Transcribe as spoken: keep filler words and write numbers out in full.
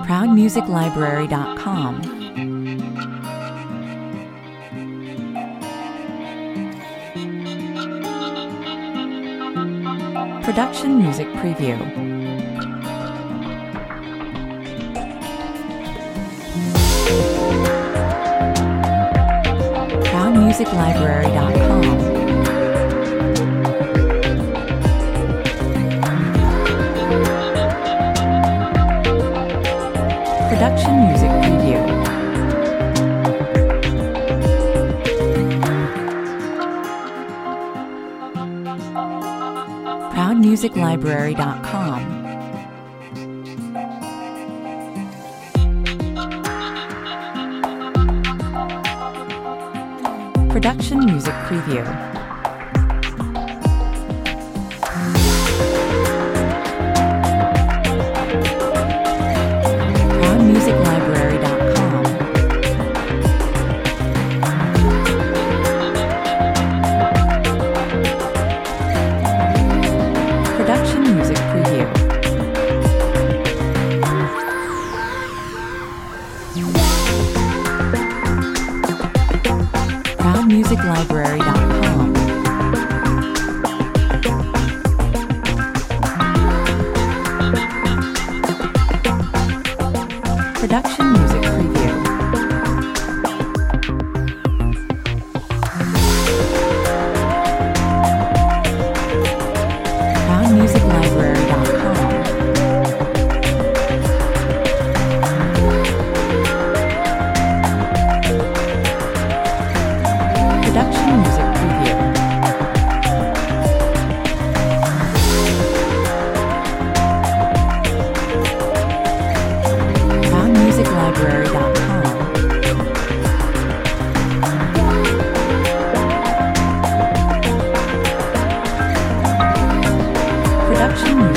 proud music library dot com. Production Music Preview. proud music library dot com. Production Music Preview. proud music library dot com. Production Music Preview. proud music library dot com. Production Music Preview. proud music library dot com. Production Music Preview. proud music library dot com. Production Music Preview. proud music library dot com. Production Music